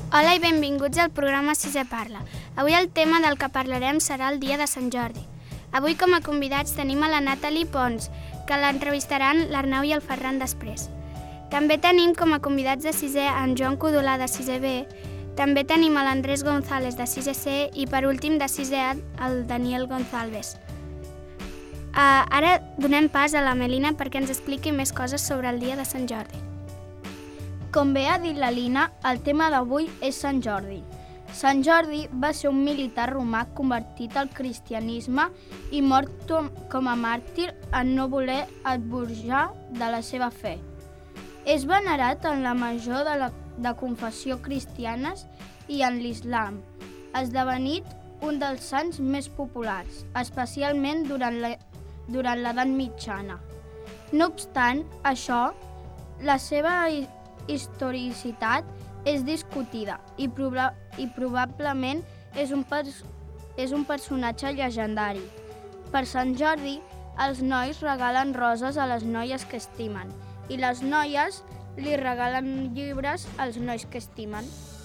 Hola i benvinguts al programa Sisè Parla. Avui el tema del que parlarem serà el dia de Sant Jordi. Avui com a convidats tenim a la Nathalie Pons, que l'entrevistaran l'Arnau i el Ferran després. També tenim com a convidats de sisè en Joan Codolà de 6è B, també tenim a l'Andrés González de 6è C i per últim de 6è A el Daniel González. Ara donem pas a la Melina perquè ens expliqui més coses sobre el dia de Sant Jordi. Com bé ha dit la Lina, el tema d'avui és Sant Jordi. Sant Jordi va ser un militar romà convertit al cristianisme i mort com a màrtir en no voler esborjar de la seva fe. És venerat en la major de confessió cristianes i en l'islam, esdevenit un dels sants més populars, especialment durant l'edat mitjana. No obstant això, la seva historicitat és discutida i probablement és un personatge llegendari. Per Sant Jordi, els nois regalen roses a les noies que estimen i les noies li regalen llibres als nois que estimen.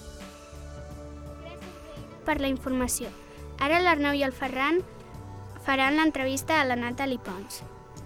Per la informació. Ara l'Arnau i el Ferran faran l'entrevista a la Nathalie Pons.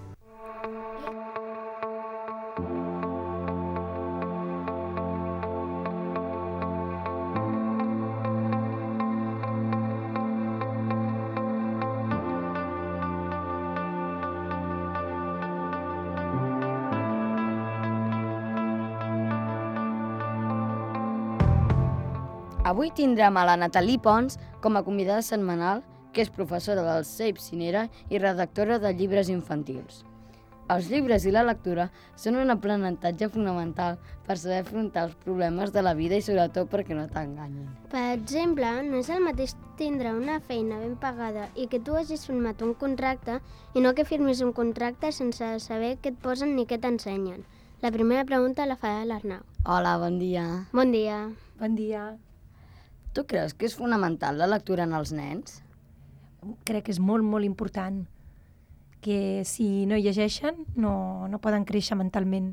Avui tindrem a la Nathalie Pons com a convidada setmanal, que és professora del CEIP Cinera i redactora de llibres infantils. Els llibres i la lectura són un aprenentatge fonamental per saber afrontar els problemes de la vida i sobretot perquè no t'enganyin. Per exemple, no és el mateix tindre una feina ben pagada i que tu hagis firmat un contracte i no que firmis un contracte sense saber què et posen ni què t'ensenyen. La primera pregunta la farà l'Arnau. Hola, bon dia. Bon dia. Bon dia. Tu creus que és fonamental la lectura en els nens? Crec que és molt, molt important, que si no llegeixen no poden créixer mentalment.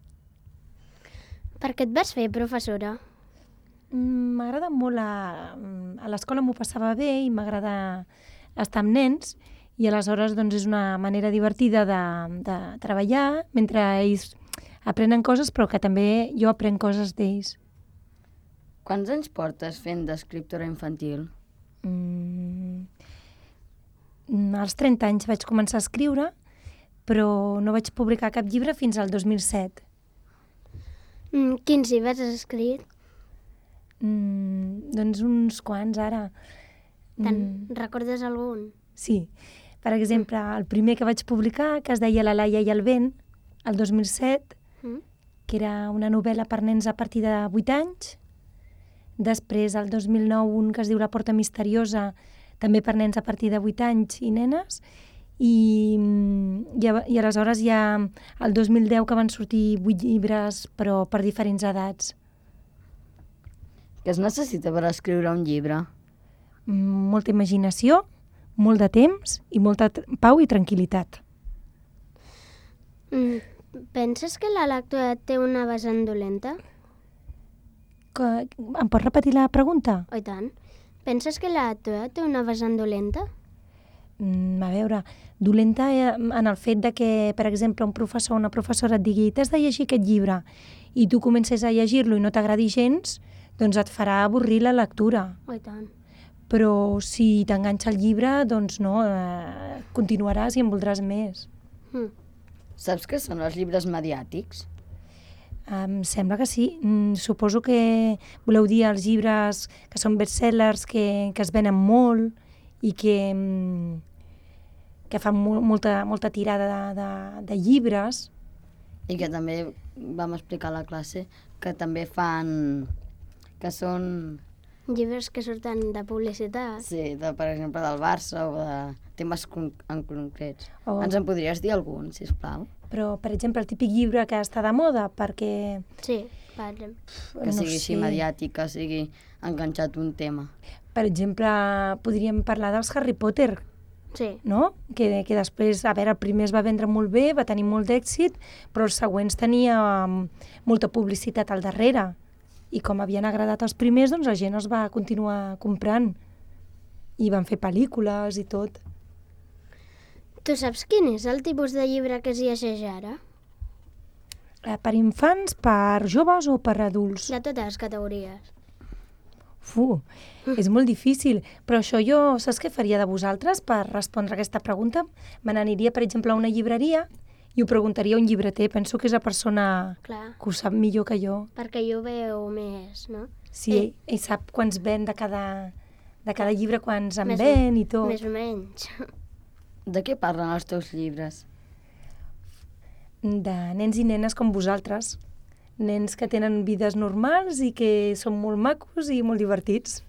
Per què et vas fer professora? M'agrada molt, a l'escola m'ho passava bé i m'agrada estar amb nens i aleshores doncs, és una manera divertida de treballar mentre ells aprenen coses però que també jo aprenc coses d'ells. Quants anys portes fent d'escriptora infantil? Als 30 anys vaig començar a escriure, però no vaig publicar cap llibre fins al 2007. Quins llibres has escrit? Doncs uns quants, ara. Te'n recordes algun? Sí. Per exemple, el primer que vaig publicar, que es deia La Laia i el vent, el 2007, que era una novel·la per nens a partir de 8 anys. Després, el 2009, un que es diu La porta misteriosa, també per nens a partir de 8 anys i nenes. I aleshores ja el 2010 que van sortir 8 llibres, però per diferents edats. Què es necessita per escriure un llibre? Molta imaginació, molt de temps i molta pau i tranquil·litat. Penses que la lectura té una vessant dolenta? Em pots repetir la pregunta? Oh, i tant. Penses que la lectura té una vessant dolenta? A veure, dolenta en el fet de que, per exemple, un professor o una professora et digui t'has de llegir aquest llibre i tu comences a llegir-lo i no t'agradi gens, doncs et farà avorrir la lectura. Oh, i tant. Però si t'enganxa el llibre, doncs no, continuaràs i en voldràs més. Saps què són els llibres mediàtics? Em sembla que sí. Suposo que voleu dir els llibres que són bestsellers, que es venen molt i que fan molta tirada de llibres. I que també vam explicar a la classe que també fan... que són... Llibres que surten de publicitat. Sí, per exemple, del Barça o de temes en concrets. Ens en podries dir algun, sisplau? Però, per exemple, el típic llibre que està de moda, perquè... Sí, per exemple. Que sigui així mediàtic, que sigui enganxat un tema. Per exemple, podríem parlar dels Harry Potter, Sí. no? Que després, a veure, el primer es va vendre molt bé, va tenir molt d'èxit, però els següents tenia molta publicitat al darrere. I com havien agradat els primers, doncs la gent els va continuar comprant. I van fer pel·lícules i tot. Tu saps quin és el tipus de llibre que es llegeix ara? Per infants, per joves o per adults? De totes les categories. És molt difícil, però això jo, saps què faria de vosaltres per respondre a aquesta pregunta? Me n'aniria, per exemple, a una llibreria i ho preguntaria a un llibreter. Penso que és la persona Clar. que ho sap millor que jo. Perquè jo veu més, no? Sí, ell sap quants ven de cada llibre, quants en ven i tot. Més o menys. De què parlen els teus llibres? De nens i nenes com vosaltres. Nens que tenen vides normals i que són molt macos i molt divertits.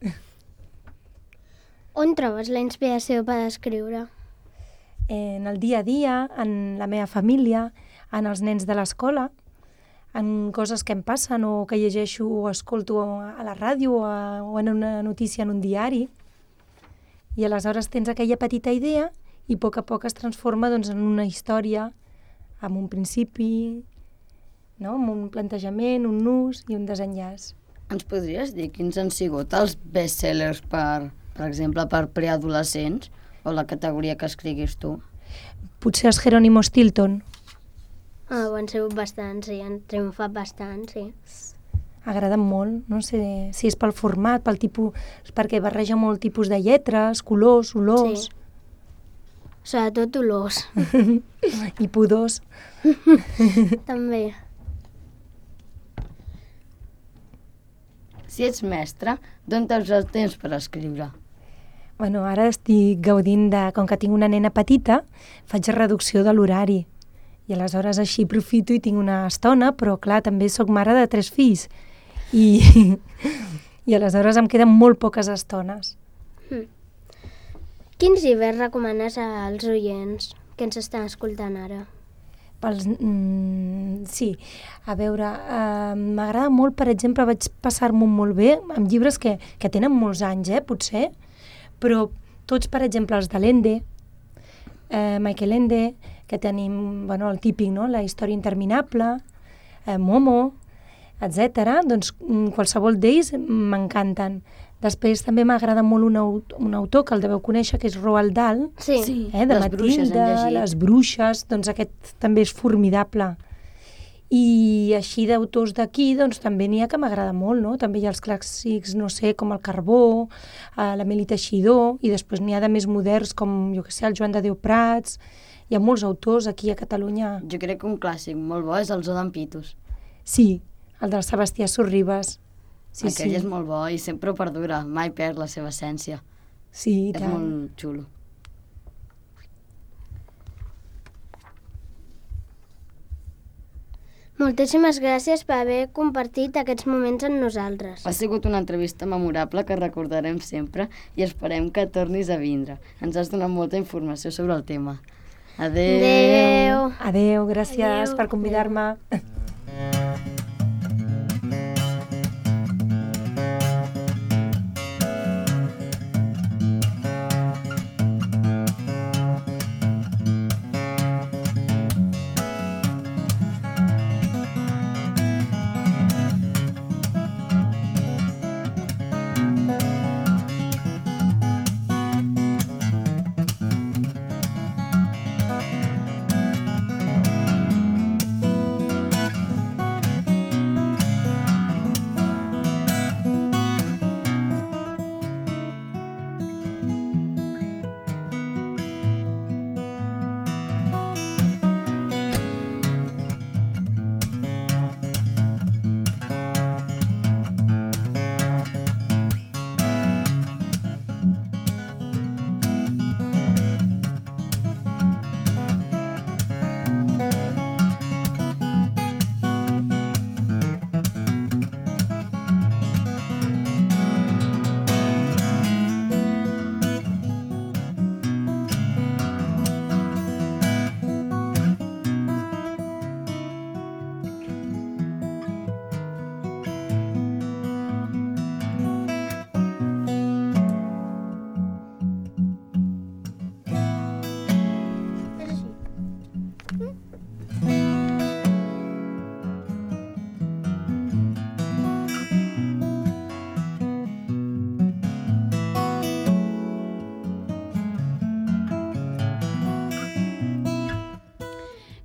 On trobes la inspiració per escriure? En el dia a dia, en la meva família, en els nens de l'escola, en coses que em passen o que llegeixo o escolto a la ràdio o en una notícia en un diari. I aleshores tens aquella petita idea i a poc es transforma doncs, en una història, amb un principi, no? Amb un plantejament, un nus i un desenllaç. Ens podries dir quins han sigut els bestsellers, per exemple, per preadolescents o la categoria que escriguis tu? Potser els Jerónimo Stilton. Ho han sigut bastant, sí, han triomfat bastant, sí. Agraden molt, no sé si és pel format, pel tipus, perquè barreja molt tipus de lletres, colors, olors. Sí. Sobretot olors. I pudors. També. Si ets mestre, d'on treus el temps per escriure? Bueno, ara estic gaudint de... Com que tinc una nena petita, faig reducció de l'horari. I aleshores així aprofito i tinc una estona, però clar, també sóc mare de 3 fills. I aleshores em queden molt poques estones. Quins llibres recomanes als oients que ens estan escoltant ara? Sí, a veure, m'agrada molt, per exemple, vaig passar-m'ho molt bé amb llibres que tenen molts anys, potser, però tots, per exemple, els de l'Ende, Michael Ende, que tenim, bueno, el típic, no? La història interminable, Momo, etc. Doncs qualsevol d'ells m'encanten. Després també m'agrada molt un autor que el deveu conèixer, que és Roald Dahl, Sí. de Les bruixes hem Matilda, llegit. les bruixes, doncs aquest també és formidable. I així d'autors d'aquí, doncs també n'hi ha que m'agrada molt, no? També hi ha els clàssics, no sé, com el Carbó, l'Emili Teixidor, i després n'hi ha de més moderns com, jo què sé, el Joan de Déu Prats. Hi ha molts autors aquí a Catalunya. Jo crec que un clàssic molt bo és el Zoo d'en Pitos. Sí, el del Sebastià Sorribes. Sí, Aquell sí. és molt bo i sempre ho perdura, mai perd la seva essència. Sí, i És tant. molt xulo. Moltíssimes gràcies per haver compartit aquests moments amb nosaltres. Ha sigut una entrevista memorable que recordarem sempre i esperem que tornis a vindre. Ens has donat molta informació sobre el tema. Adéu! Adéu! Adéu, gràcies Adéu. per convidar-me.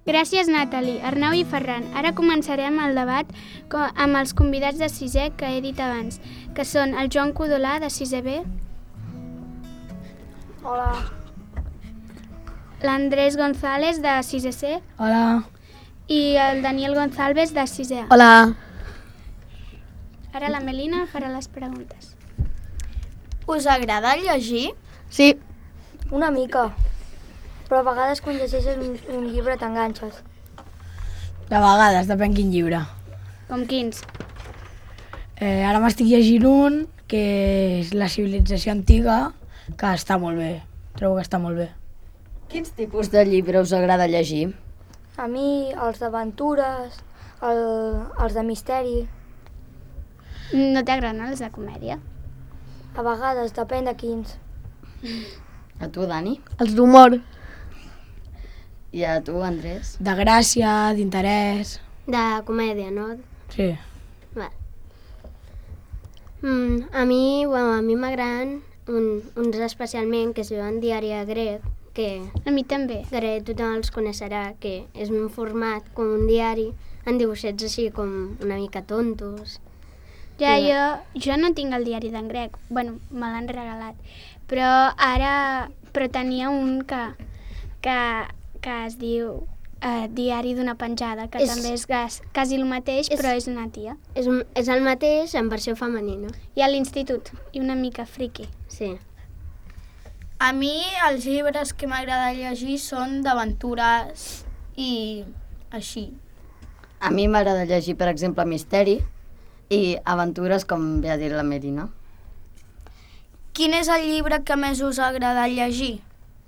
Gràcies, Nathalie, Arnau i Ferran. Ara començarem el debat amb els convidats de 6è que he dit abans, que són el Joan Codolà, de 6è B. Hola. L'Andrés González, de 6è C. Hola. I el Daniel González, de 6è A. Hola. Ara la Melina farà les preguntes. Us agrada llegir? Sí. Una mica, però a vegades quan llegeixes un llibre t'enganxes. De vegades, depèn quin llibre. Com quins? Ara m'estic llegint un que és La civilització antiga, que està molt bé. Trobo que està molt bé. Quins tipus de llibre us agrada llegir? A mi els d'aventures, els de misteri, No t'agraden els de comèdia? a vegades, depèn de quins. A tu, Dani? Els d'humor. I a tu, Andrés? De gràcia, d'interès. De comèdia, no? Sí. Vale. A mi m'agraden uns especialment que es diuen Diari grec, que A mi també. gairebé tothom els coneixerà, que és un format com un diari, en dibuixets així com una mica tontos. Ja, jo no tinc el diari d'en grec. Bueno, me l'han regalat. Però tenia un que es diu Diari d'una penjada, que també és quasi el mateix, però és una tia. És el mateix en versió femenina. I a l'institut, i una mica friki. Sí. A mi els llibres que m'agrada llegir són d'aventures i així. A mi m'agrada llegir, per exemple, misteri i aventures, com bé ha dit la Melina. Quin és el llibre que més us agrada llegir?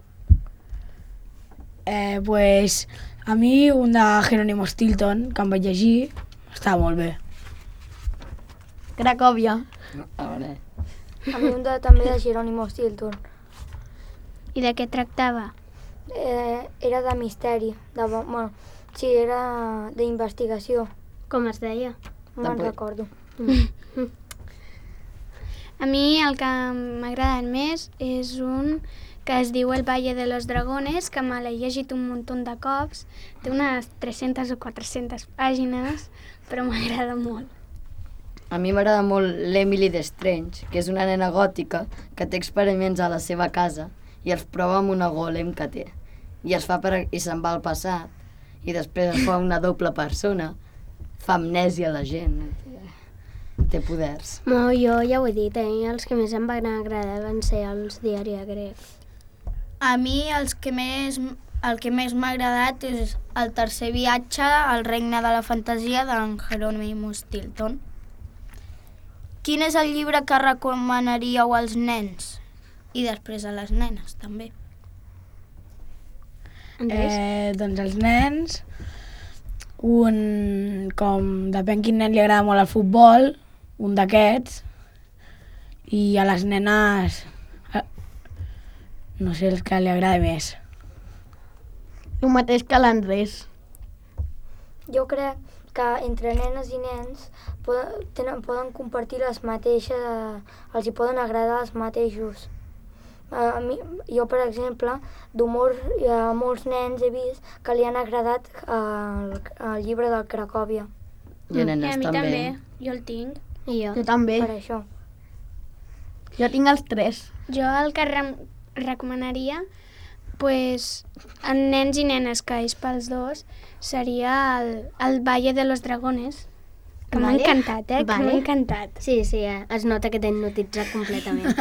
Pues, a mi un de Jerónimo Stilton, que em vaig llegir, està molt bé. Cracòvia. A veure... A mi un també de Jerónimo Stilton. I de què tractava? Era de misteri, era d'investigació, Com es deia? no me'n Tampoc. recordo. A mi el que m'agrada més és un que es diu El Valle de los Dragones, que me l'he llegit un munt de cops. Té unes 300 o 400 pàgines, però m'agrada molt. A mi m'agrada molt l'Emily d'Strange, que és una nena gòtica que té experiments a la seva casa i els prova amb una golem que té. I se'n va al passat. I després es fa una doble persona. Fa amnèsia a la gent. Té poders. No, jo ja ho he dit, els que més em van agradar van ser els Diari grec. A mi el que més m'ha agradat és el tercer viatge al regne de la fantasia d'en Jerónimo Stilton. Quin és el llibre que recomanaríeu als nens? I després a les nenes, també. Doncs els nens, depèn quin nen li agrada molt el futbol, un d'aquests, i a les nenes, no sé el que li agrada més. El mateix que l'Andrés. Jo crec que entre nenes i nens poden compartir les mateixes, els hi poden agradar els mateixos. Jo, per exemple, d'humor, a molts nens he vist que li han agradat el llibre del Cracòvia. I a nenes I a mi també. Jo el tinc. I jo. Jo també. Per això. Jo tinc els 3. Jo el que recomanaria, pues, en nens i nenes, que és pels dos, seria el Valle de los Dragones, que m'ha Vale. encantat, que Vale. m'ha encantat. Sí, es nota que t'he hipnotitzat completament.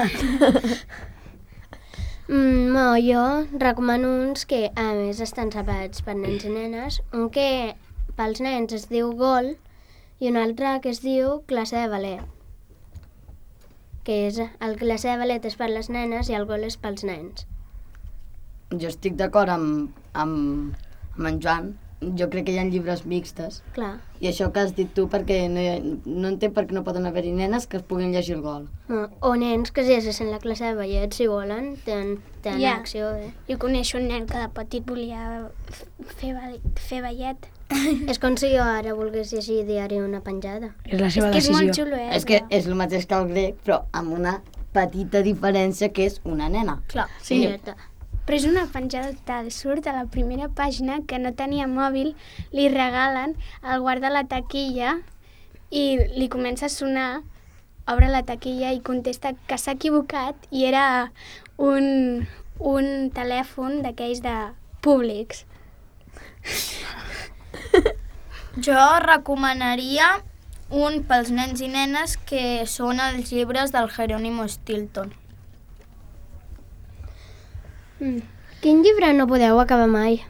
No, jo recomano uns que, a més, estan separats per nens i nenes. Un que pels nens es diu Gol i un altre que es diu Classe de ballet. Que és el classe de ballet és per les nenes i el Gol és pels nens. Jo estic d'acord amb en Joan. Jo crec que hi ha llibres mixtes. Clar. I això que has dit tu, perquè no entenc per què no poden haver-hi nenes que es puguin llegir el Gol. No, o nens que si es la classe de ballet, si volen, tenen Ja. acció. Jo coneixo un nen que de petit volia fer ballet. És com si jo ara volgués llegir Diari una penjada. És la seva És que és decisió. molt xulo, És que és el mateix que el grec, però amb una petita diferència, que és una nena. Clar, Sí. però és una penjada tal. Surt a la primera pàgina que no tenia mòbil, li regalen, el guarda a la taquilla i li comença a sonar, obre la taquilla i contesta que s'ha equivocat i era un telèfon d'aquells de públics. Jo recomanaria un pels nens i nenes que són els llibres del Jerónimo Stilton. Quin llibre no podeu acabar mai?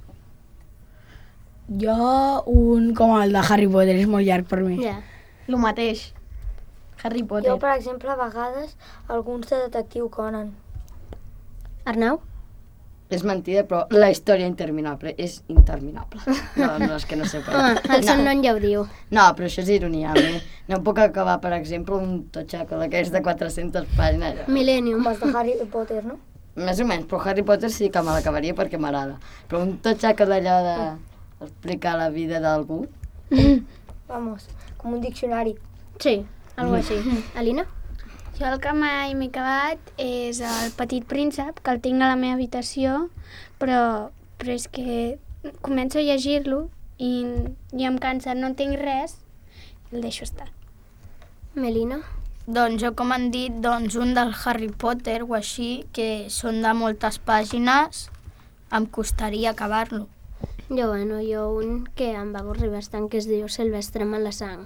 Jo, un com el de Harry Potter, és molt llarg per mi. Ja. Lo mateix. Harry Potter. Jo, per exemple, a vegades, alguns de Detectiu Conan. Arnau? És mentida, però la història interminable és interminable. No, és que no sé per El seu nom ja ho diu. No, però això és ironia. No puc acabar, per exemple, un totxaco d'aquells de 400 pàgines. Millennium. Com els de Harry Potter, no? Més o menys, però Harry Potter sí que me l'acabaria perquè m'agrada. Però un totxaco d'allò d'explicar la vida d'algú... Vamos, com un diccionari. Sí, algo així. Alina? Jo el que mai m'he acabat és El Petit Príncep, que el tinc a la meva habitació, però és que començo a llegir-lo i em cansa, no entenc res, i el deixo estar. Melina? Doncs jo, com han dit, un del Harry Potter o així, que són de moltes pàgines, em costaria acabar-lo. Jo un que em va avorrir bastant, que es diu Silvestre Malassang.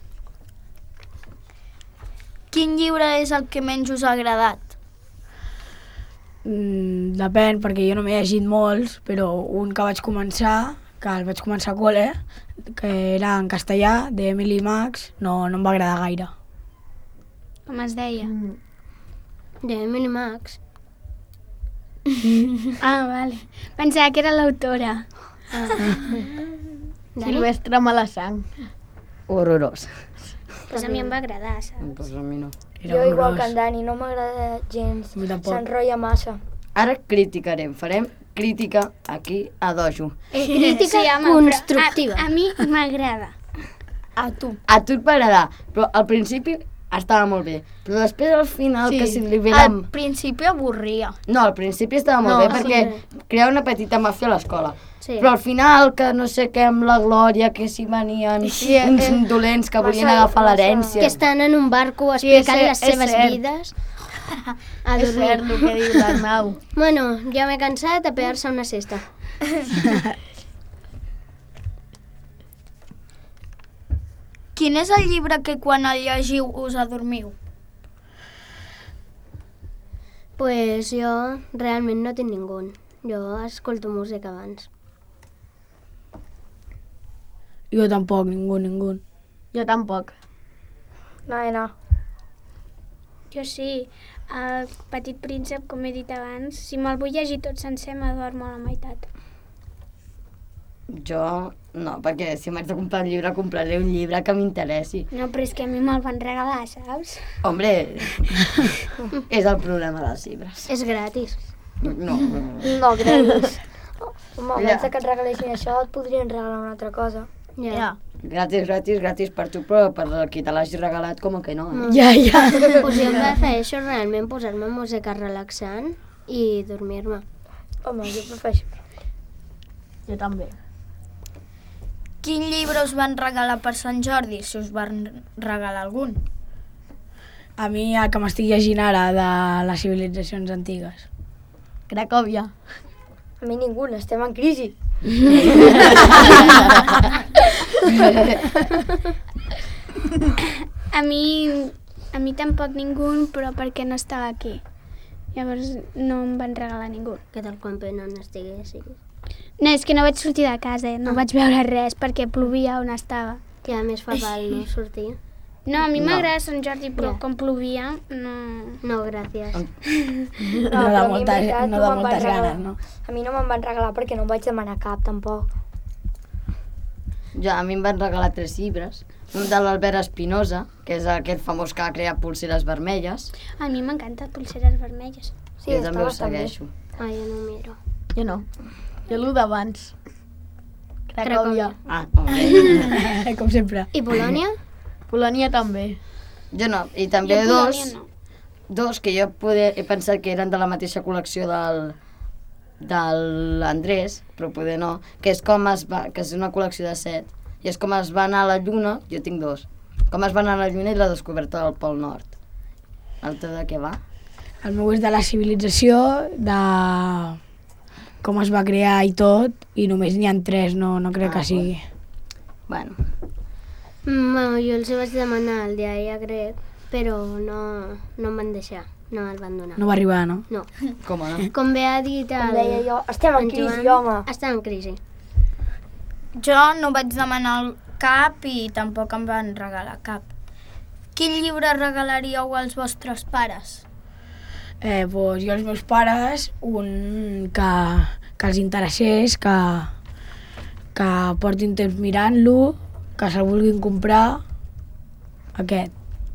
Quin llibre és el que menys us ha agradat? Depèn, perquè jo no m'he llegit molts, però un que vaig començar, que el vaig començar a col·le, que era en castellà, d'Emily Max, no em va agradar gaire. Com es deia? D'Emily Max. Ah, vale. Pensava que era l'autora. Silvestre Malassang. Horrorós. Pues a mi em va agradar, saps? Pues a mi no. Jo, igual que en Dani, no m'agrada gens. A mi tampoc. S'enrotlla massa. Ara criticarem, farem crítica aquí a Dojo. Crítica home, constructiva. però a mi m'agrada. A tu. A tu et va agradar, però al principi estava molt bé. Però després al final que si li ve la... Al principi avorria. No, al principi estava molt bé perquè creava una petita màfia a l'escola. Sí. Però al final, que no sé què, amb la Glòria, que s'hi venien uns dolents que volien agafar l'herència. Que estan en un barco explicant les és seves cert. vides. A És cert dormir. el que diu l'Arnau. Bueno, ja m'he cansat a pegar-se una cesta. Quin és el llibre que quan el llegiu us adormiu? Pues jo realment no tinc ningú. Jo escolto música abans. Jo tampoc, ningú. Jo tampoc. No. Jo sí, El Petit Príncep, com he dit abans, si me'l vull llegir tot sencer, m'adormo a la meitat. Jo no, perquè si m'haig de comprar un llibre, compraré un llibre que m'interessi. No, però és que a mi me'l van regalar, saps? Hombre, és el problema dels llibres. És gratis. No. No creus. Home, abans que et regalessin això, et podrien regalar una altra cosa. Ja. Gratis per tu, però per qui te l'hagi regalat, com que no. Ja. Pues jo prefereixo realment posar-me música relaxant i dormir-me. Home, jo prefereixo. Jo també. Quin llibre us van regalar per Sant Jordi, si us van regalar algun? A mi el que m'estic llegint ara de les civilitzacions antigues. Cracòvia. A mi ningú, estem en crisi. A mi tampoc ningú, però perquè no estava aquí. Llavors no em van regalar ningú. Què tal quan no n'estiguessis? No, és que no vaig sortir de casa, no vaig veure res perquè plovia on estava. Ja més fa val no sortir. No, a mi No. m'agrada Sant Jordi, però Ja. com plovia, no... No, gràcies. No però de a mi, en moltes, veritat, no no de me'n van moltes regalar. ganes, no? A mi no me'n van regalar perquè no em vaig demanar cap, tampoc. A mi em van regalar 3 llibres. Un de l'Albert Espinosa, que és aquest famós que va crear Pulseres Vermelles. A mi m'encanta Pulseres Vermelles. Sí, jo està també ho bastant bé. segueixo. Ai, jo no miro. Jo no. Jo l'ho d'abans. Cracòvia. Ah, hombre. Com sempre. I Polònia? Polònia també. Jo no, i també Jo Polònia dos, no. dos que jo he pensat que eren de la mateixa col·lecció de l'Andrés, però poder no, que és que és una col·lecció de 7, i és com es va anar a la Lluna, jo tinc 2, com es va anar a la Lluna i la descoberta del Pol Nord. El teu de què va? El meu és de la civilització, de com es va crear i tot, i només n'hi ha 3, no crec que sigui. Bueno, Jo els vaig demanar el diari grec, però no em van deixar, no el van donar. No va arribar, no? No. com no? Com bé ha dit Com deia jo, estem en crisi, home. Estem en crisi. Jo no vaig demanar cap i tampoc em van regalar cap. Quin llibre regalaríeu als vostres pares? Doncs jo als meus pares, un que els interessés, que portin temps mirant-lo, que se'l vulguin comprar, aquest.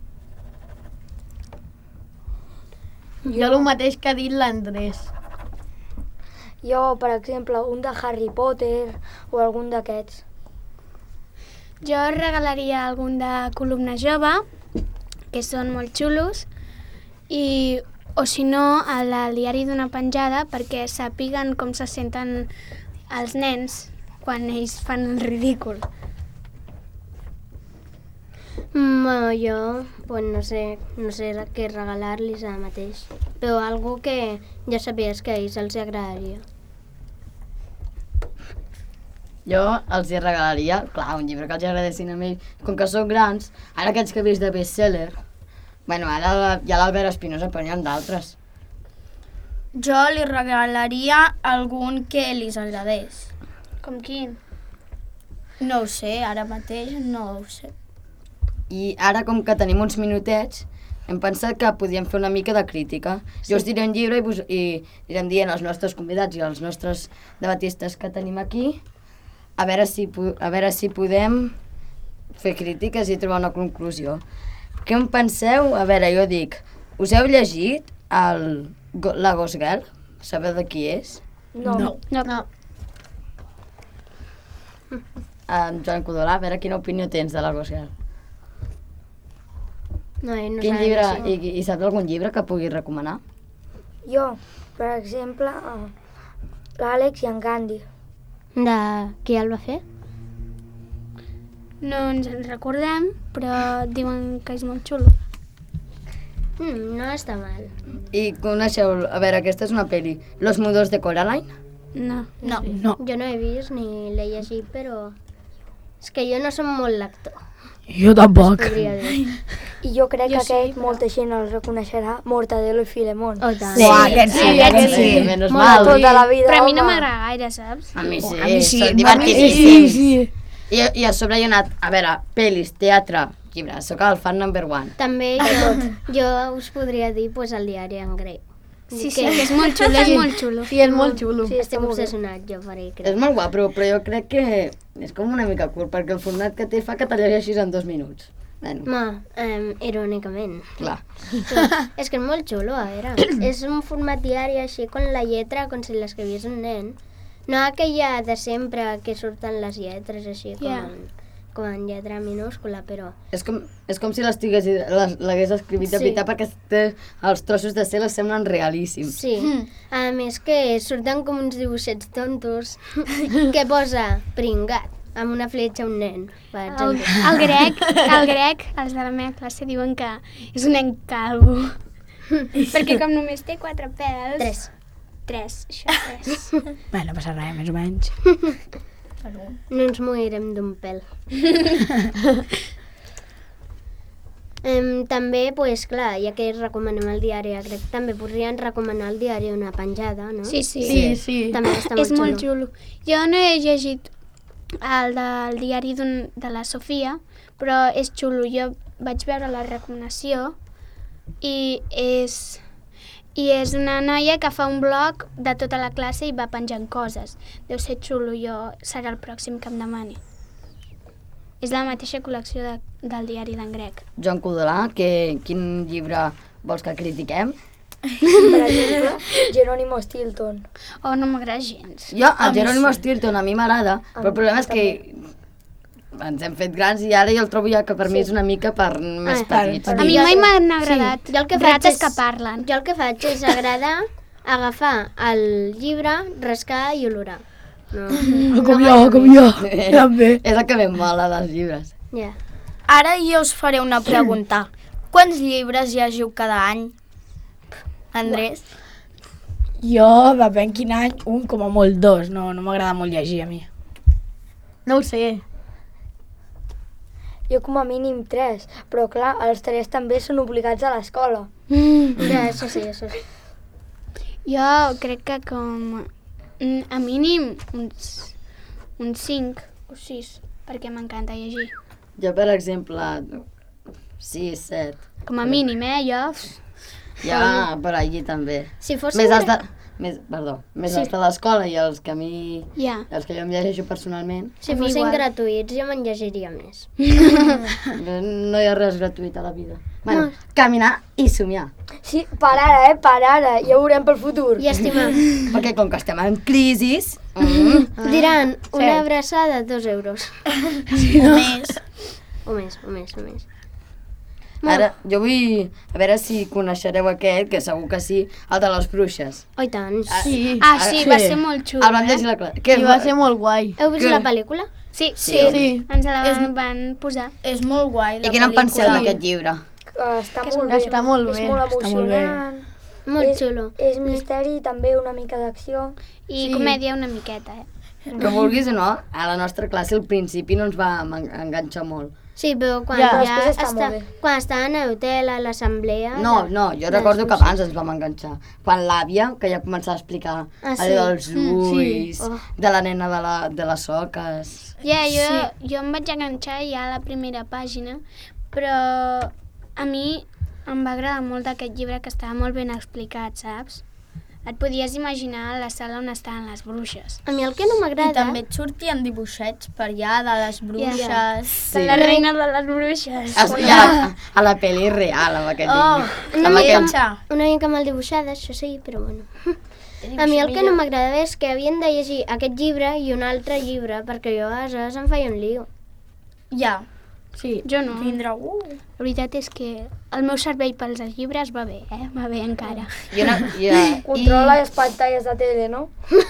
Jo el mateix que ha dit l'Andrés. Jo, per exemple, un de Harry Potter o algun d'aquests. Jo regalaria algun de Columna Jove, que són molt xulos, o si no, el diari d'una penjada, perquè sàpiguen com se senten els nens quan ells fan el ridícul. Jo no sé què regalar-los ara mateix, però algú que ja sabies que a ells els agradaria. Jo els hi regalaria, clar, un llibre que els agradessin a ells. Com que són grans, ara aquests que he vist de bestseller, bueno, ara hi ha l'Albert Espinosa, però n'hi ha d'altres. Jo li regalaria algun que li agradés. Com quin? No ho sé, ara mateix no ho sé. I ara, com que tenim uns minutets, hem pensat que podíem fer una mica de crítica. Jo us diré un llibre i anirem dient als nostres convidats i als nostres debatistes que tenim aquí, a veure si podem fer crítiques i trobar una conclusió. Què en penseu? A veure, jo dic, us heu llegit la Ghost Girl? Sabeu de qui és? No. Joan Codolà, a veure quina opinió tens de la Ghost Girl. No Quin llibre, i saps algun llibre que puguis recomanar? Jo, per exemple, l'Àlex i en Gandhi. De qui el va fer? No ens en recordem, però diuen que és molt xulo. No està mal. I coneixeu, a veure, aquesta és una pel·li, Los Mudos de Coraline? No. Jo no he vist ni l'he llegit, però és que jo no som molt lector. Jo tampoc. Podria dir. I jo crec que molta gent el reconeixerà, Mortadelo i Filemón. Oh, tant. Sí, aquest sí. Menys mal. Tota la vida, Però a mi no home. m'agrada gaire, saps? A mi sí, A mi sí, són a mi divertidíssims. sí. I a sobre hi ha anat, a veure, pel·lis, teatre, llibres, sóc el fan number 1. També jo us podria dir el diari en grec. Sí, que és molt xulo, és molt xulo. Sí, és molt xulo. Sí, Estic molt bé. obsessionat jo per ell, És crec. molt guapo, però jo crec que és com una mica curt, perquè el format que té fa que te llegeixis en 2 minuts. Bueno, Irònicament. clar. És que és molt xulo, a veure. És un format diari així, con la lletra, com si l'escrivies un nen. No aquella de sempre que surten les lletres així, com en lletra minúscula, però... És com si l'hagués escrit de Sí. veritat, perquè els trossos de cel semblen realíssims. Sí. A més que surten com uns dibuixets tontos que posa pringat amb una fletxa un nen, per exemple. El grec, els de la meva classe diuen que és un nen calvo. Perquè com només té 4 pèls... 3, això és. Bé, no passa res, més o menys. No ens morirem d'un pèl. També, clar, ja que recomanem el diari grec, també podrien recomanar el diari Una penjada, no? Sí. També està És molt xulo. xulo. Jo no he llegit el del diari de la Sofia, però és xulo. Jo vaig veure la recomanació i és una noia que fa un blog de tota la classe i va penjant coses. Deu ser xulo, serà el pròxim que em demani. És la mateixa col·lecció del diari d'en Grec. Joan Codolà, quin llibre vols que critiquem? Per exemple, Jerónimo Stilton. Oh, no m'agrada gens. Jo, el Jerónimo Stilton a mi m'agrada, però el problema és que ens hem fet grans i ara jo el trobo ja que per mi és una mica per més petits. A mi mai m'han agradat Jo el que faig rates és- que parlen. Jo el que faig és agradar agafar el llibre, rascar i olorar. No, Com jo. També. És el que més mola dels llibres. Ja. Ara jo us faré una pregunta. Quants llibres llegiu cada any? Andrés? Jo, depèn quin any, un com a molt 2. No m'agrada molt llegir a mi. No ho sé. Jo com a mínim 3, però clar, els 3 també són obligats a l'escola. Ja, això sí. Jo crec que com a mínim uns 5 o 6, perquè m'encanta llegir. Jo, per exemple, 6, 7. Com a mínim, jo... Ja, per allí també. Si fos Més els de l'escola i els que a mi... Ja. Els que jo em llegeixo personalment. Si fossin gratuïts jo me'n llegiria més. No hi ha res gratuït a la vida. Bueno, caminar i somiar. Sí, per ara, per ara. Ja ho veurem pel futur. I estimar. Perquè com que estem en crisis... Diran, una abraçada, 2 euros. O més. Ara, jo vull... A veure si coneixereu aquest, que segur que sí, el de les bruixes. Oh, i tant. Sí. Sí, va ser molt xulo. El vam llegir a la classe. I va ser molt guai. Heu vist la pel·lícula? Sí. Sí. Ens la van posar. És molt guai. I què en penseu d'aquest llibre? Està molt bé. Està molt bé. És molt emocionant. Molt xulo. És misteri i també una mica d'acció. I comèdia una miqueta, Que vulguis o no, a la nostra classe al principi no ens va enganxar molt. Sí, però quan després està molt bé. quan estaven a l'hotel, a l'assemblea... No, jo recordo que abans ens vam enganxar. Quan l'àvia, que ja començava a explicar allò dels ulls, de la nena de les soques... Jo em vaig enganxar ja a la primera pàgina, però a mi em va agradar molt aquest llibre que estava molt ben explicat, saps? Et podies imaginar la sala on estaven les bruixes. A mi el que no I m'agrada... també et sortien dibuixets per allà de les bruixes. Sí. La reina de les bruixes. A la pel·li real, amb aquest dibuix. Una mica mal dibuixada, això sí, però bueno. A mi el que no m'agradava és que havien de llegir aquest llibre i un altre llibre, perquè jo a vegades em feia un lío. Ja. Sí. Jo no. Tindrà... La veritat és que el meu cervell pels llibres va bé, va bé encara. Controla les pantalles de tele, no?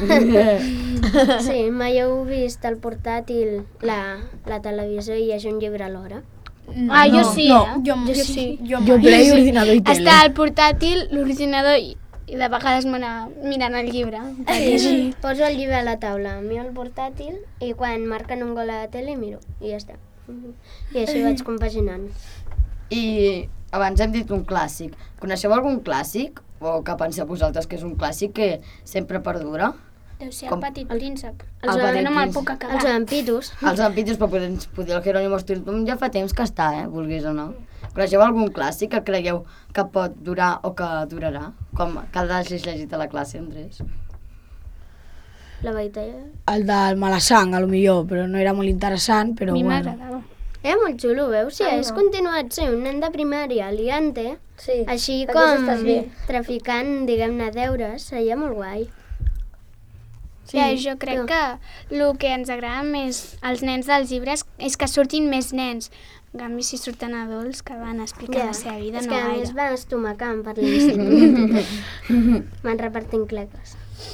Sí, mai heu vist al portàtil la televisió i llegir un llibre alhora? Jo sí, Jo sí. Jo play, ordinador i tele. Està al portàtil, l'ordinador i de vegades m'anava mirant el llibre. Sí. Poso el llibre a la taula, miro el portàtil i quan marquen un gol a la tele miro i ja està. I així vaig compaginant. I abans hem dit un clàssic. Coneixeu algun clàssic? O que penseu vosaltres que és un clàssic que sempre perdura? Deu ser el Petit Príncep. El Petit No me'l Príncep. puc acabar. Els vampiros. Els vampiros, però poder el Jerónimo Stilton ja fa temps que està, vulguis o no. Coneixeu algun clàssic que creieu que pot durar o que durarà? Com que l'hagis llegit a la classe, Andrés? La batalla. El del Malassang, a lo millor, però no era molt interessant, però A mi bueno. m'agradava. Era molt xulo, veus? Si hagués continuat sent un nen de primària liante, Sí. així Hagués com estat bé. traficant, diguem-ne, deures, seria molt guai. Sí, jo crec que el que ens agrada més als nens dels llibres és que surtin més nens. En canvi, si surten adults que van explicar la seva vida, és no que a gaire. més van estomacant per l'institut. Van repartint cleques.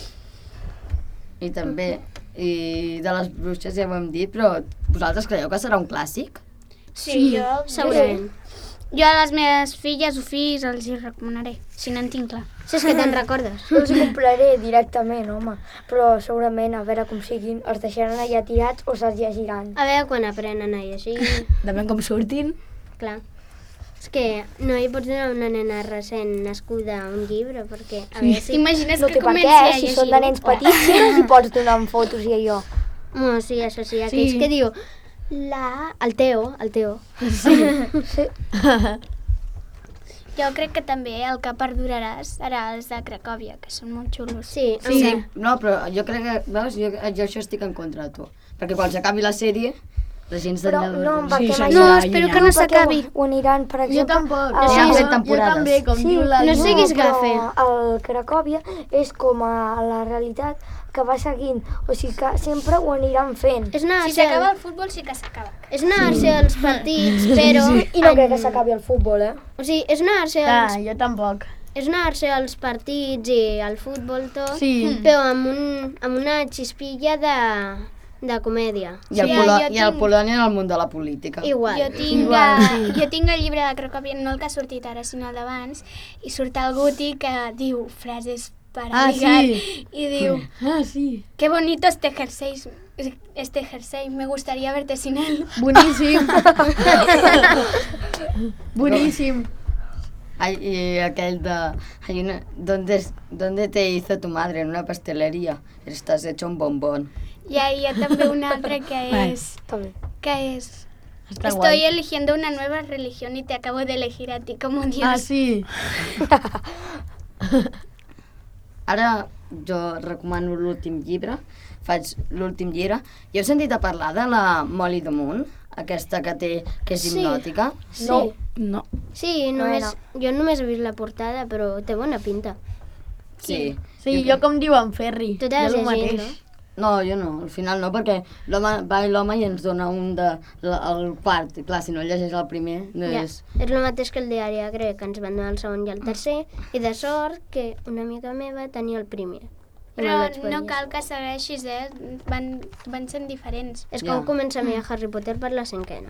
I també, i de les bruixes ja ho hem dit, però vosaltres creieu que serà un clàssic? Sí, Segurament. Jo a les meves filles o fills els hi recomanaré, si no en tinc clar. Si és que te'n recordes. Jo els compraré directament, home. Però segurament, a veure com siguin, els deixaran allà tirats o se'ls llegiran. A veure quan aprenen a llegir. Depèn com surtin. Clar. És que no hi pots donar a una nena recent nascuda un llibre, perquè a veure si... T'imagines No que té per comenci què, a si llegir? són de nens petits, sí els hi pots donar amb fotos i allò. No, sí, això sí, aquells que diu... El Teo. Jo crec que també el que perdurarà serà els de Cracòvia, que són molt xulos. Sí, No, però jo crec que, veus, jo això estic en contra de tu. Perquè quan s'acabi la sèrie, la gent Però s'ha no, perquè Sí, mai... sí, No, ja, espero ja. que no s'acabi. Ho aniran, per exemple... tampoc. Ja han fet Jo temporades. també, com diu la... no siguis gafe. Però el Cracòvia és com a la realitat que va seguint. O sigui que sempre ho aniran fent. És anar Si s'acaba el futbol, sí que s'acaba. És anar-se als partits, però... I no crec que s'acabi el futbol, O sigui, és anar-se als... Jo tampoc. és una versió dels partits i el futbol tot, Sí. però amb una xispilla de comèdia. I el Polònia en el món de la política. Igual. Jo tinc el llibre de Cracòvia, no el que ha sortit ara, sinó el d'abans, i surt el Guti que diu frases para ligar, y diu, sí. qué bonito este jersey, me gustaría verte sin él. Boníssim. Boníssim. Ay, y aquel de... ¿Dónde te hizo tu madre? En una pastelería. Estás hecho un bombón. Y hi ha també un altre que és... Està Estoy guai. eligiendo una nueva religión y te acabo de elegir a ti como Dios. Ah, sí. Ara jo recomano l'últim llibre. Faig l'últim llibre. I heu sentit a parlar de la Molly Damunt? Aquesta que és hipnòtica? Sí. No. Sí, jo només he vist la portada, però té bona pinta. Sí. Sí, jo com diu en Ferri. Tu t'has jo el llegit, mateix. No, jo no, al final no, perquè l'home i ens dona el quart. I clar, si no llegeix el primer, no Ja, és... és el mateix que el diari grec, que ens van donar el segon i el tercer, i de sort que una amiga meva tenia el primer. I me'l Però vaig poder no llegir. cal que segueixis, van sent diferents. És Ja. com començar a mirar Harry Potter per la cinquena.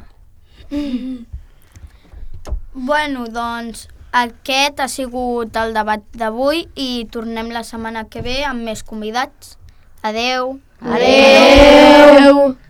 Bueno, doncs aquest ha sigut el debat d'avui i tornem la setmana que ve amb més convidats. Adeu! Adeu!